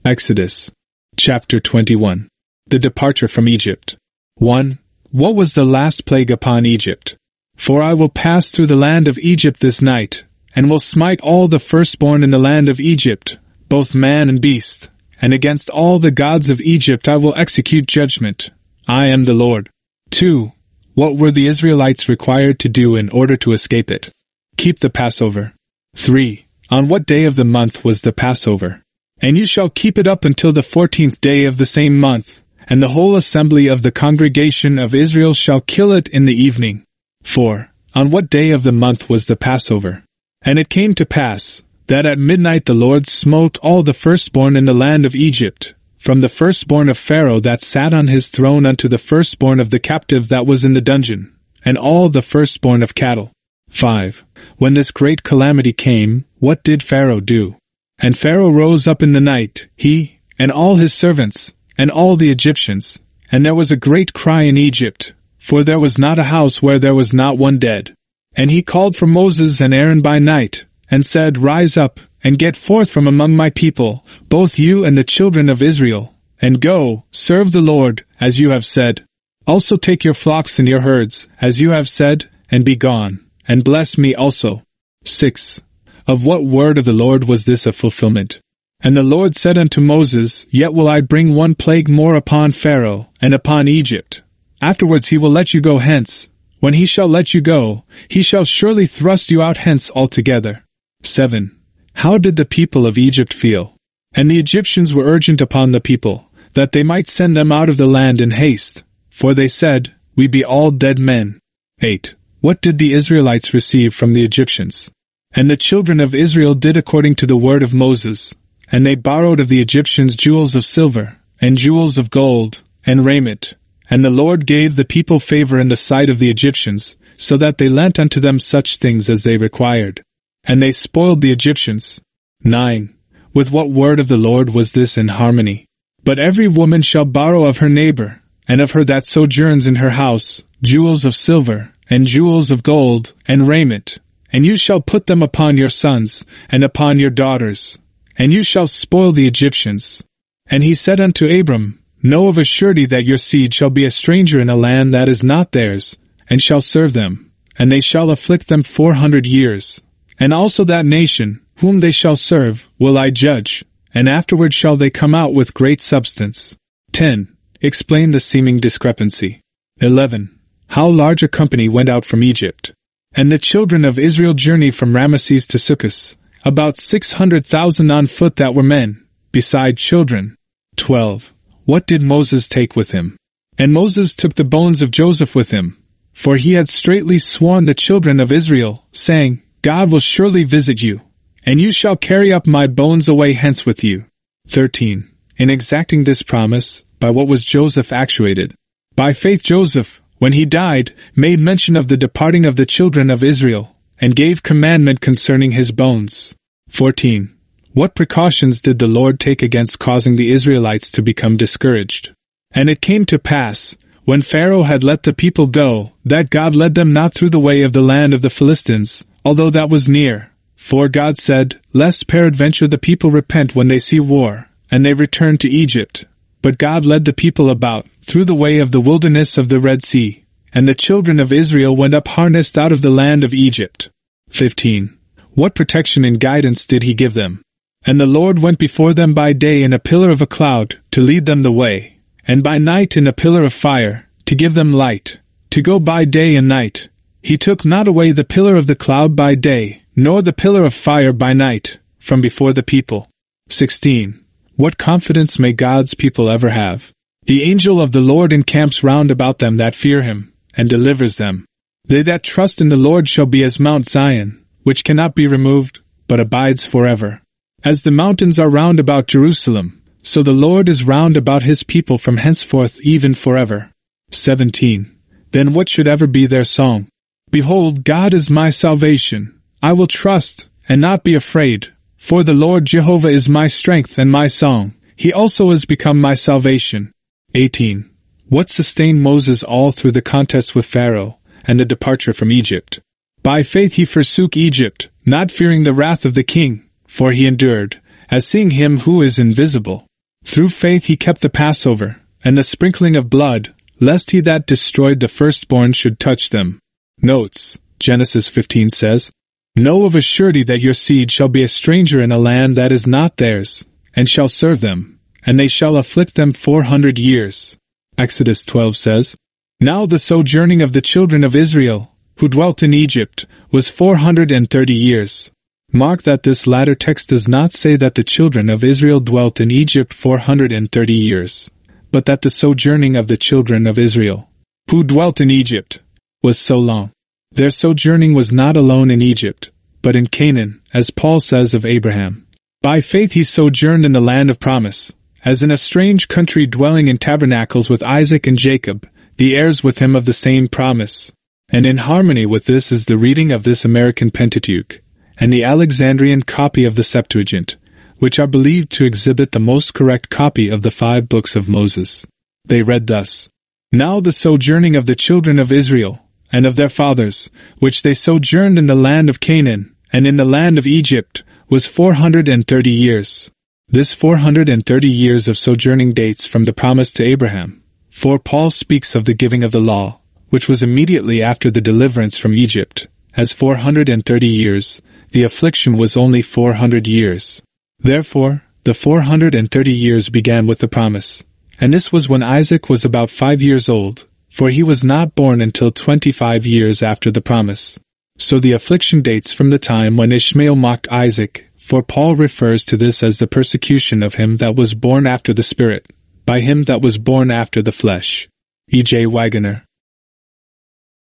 Exodus. Chapter 21. The departure from Egypt. 1. What was the last plague upon Egypt? For I will pass through the land of Egypt this night, and will smite all the firstborn in the land of Egypt, both man and beast, and against all the gods of Egypt I will execute judgment. I am the Lord. 2. What were the Israelites required to do in order to escape it? Keep the Passover. 3. On what day of the month was the Passover? And you shall keep it up until the 14th day of the same month, and the whole assembly of the congregation of Israel shall kill it in the evening. 4. On what day of the month was the Passover? And it came to pass, that at midnight the Lord smote all the firstborn in the land of Egypt, from the firstborn of Pharaoh that sat on his throne unto the firstborn of the captive that was in the dungeon, and all the firstborn of cattle. 5. When this great calamity came, what did Pharaoh do? And Pharaoh rose up in the night, he, and all his servants, and all the Egyptians, and there was a great cry in Egypt, for there was not a house where there was not one dead. And he called for Moses and Aaron by night, and said, Rise up, and get forth from among my people, both you and the children of Israel, and go, serve the Lord, as you have said. Also take your flocks and your herds, as you have said, and be gone, and bless me also. 6. Of what word of the Lord was this a fulfillment? And the Lord said unto Moses, Yet will I bring one plague more upon Pharaoh, and upon Egypt. Afterwards he will let you go hence. When he shall let you go, he shall surely thrust you out hence altogether. 7. How did the people of Egypt feel? And the Egyptians were urgent upon the people, that they might send them out of the land in haste. For they said, We be all dead men. 8. What did the Israelites receive from the Egyptians? And the children of Israel did according to the word of Moses, and they borrowed of the Egyptians jewels of silver, and jewels of gold, and raiment. And the Lord gave the people favor in the sight of the Egyptians, so that they lent unto them such things as they required. And they spoiled the Egyptians. 9. With what word of the Lord was this in harmony? But every woman shall borrow of her neighbor, and of her that sojourns in her house, jewels of silver, and jewels of gold, and raiment. And you shall put them upon your sons, and upon your daughters, and you shall spoil the Egyptians. And he said unto Abram, Know of a surety that your seed shall be a stranger in a land that is not theirs, and shall serve them, and they shall afflict them 400 years. And also that nation, whom they shall serve, will I judge, and afterward shall they come out with great substance. 10. Explain the seeming discrepancy. 11. How large a company went out from Egypt? And the children of Israel journeyed from Ramesses to Succoth, about 600,000 on foot that were men, beside children. 12. What did Moses take with him? And Moses took the bones of Joseph with him, for he had straitly sworn the children of Israel, saying, God will surely visit you, and you shall carry up my bones away hence with you. 13. In exacting this promise, by what was Joseph actuated? By faith Joseph, when he died, made mention of the departing of the children of Israel, and gave commandment concerning his bones. 14. What precautions did the Lord take against causing the Israelites to become discouraged? And it came to pass, when Pharaoh had let the people go, that God led them not through the way of the land of the Philistines, although that was near. For God said, Lest peradventure the people repent when they see war, and they return to Egypt. But God led the people about, through the way of the wilderness of the Red Sea, and the children of Israel went up harnessed out of the land of Egypt. 15. What protection and guidance did he give them? And the Lord went before them by day in a pillar of a cloud, to lead them the way, and by night in a pillar of fire, to give them light, to go by day and night. He took not away the pillar of the cloud by day, nor the pillar of fire by night, from before the people. 16. What confidence may God's people ever have? The angel of the Lord encamps round about them that fear him, and delivers them. They that trust in the Lord shall be as Mount Zion, which cannot be removed, but abides forever. As the mountains are round about Jerusalem, so the Lord is round about his people from henceforth even forever. 17. Then what should ever be their song? Behold, God is my salvation. I will trust, and not be afraid. For the Lord Jehovah is my strength and my song. He also has become my salvation. 18. What sustained Moses all through the contest with Pharaoh, and the departure from Egypt? By faith he forsook Egypt, not fearing the wrath of the king, for he endured, as seeing him who is invisible. Through faith he kept the Passover, and the sprinkling of blood, lest he that destroyed the firstborn should touch them. Notes, Genesis 15 says, Know of a surety that your seed shall be a stranger in a land that is not theirs, and shall serve them, and they shall afflict them 400 years. Exodus 12 says, Now the sojourning of the children of Israel, who dwelt in Egypt, was 430 years. Mark that this latter text does not say that the children of Israel dwelt in Egypt 430 years, but that the sojourning of the children of Israel, who dwelt in Egypt, was so long. Their sojourning was not alone in Egypt, but in Canaan, as Paul says of Abraham. By faith he sojourned in the land of promise, as in a strange country dwelling in tabernacles with Isaac and Jacob, the heirs with him of the same promise. And in harmony with this is the reading of this American Pentateuch, and the Alexandrian copy of the Septuagint, which are believed to exhibit the most correct copy of the 5 books of Moses. They read thus, Now the sojourning of the children of Israel, and of their fathers, which they sojourned in the land of Canaan, and in the land of Egypt, was 430 years. This 430 years of sojourning dates from the promise to Abraham, for Paul speaks of the giving of the law, which was immediately after the deliverance from Egypt, as 430 years, the affliction was only 400 years. Therefore, the 430 years began with the promise, and this was when Isaac was about 5 years old, for he was not born until 25 years after the promise. So the affliction dates from the time when Ishmael mocked Isaac, for Paul refers to this as the persecution of him that was born after the Spirit, by him that was born after the flesh. E. J. Waggoner.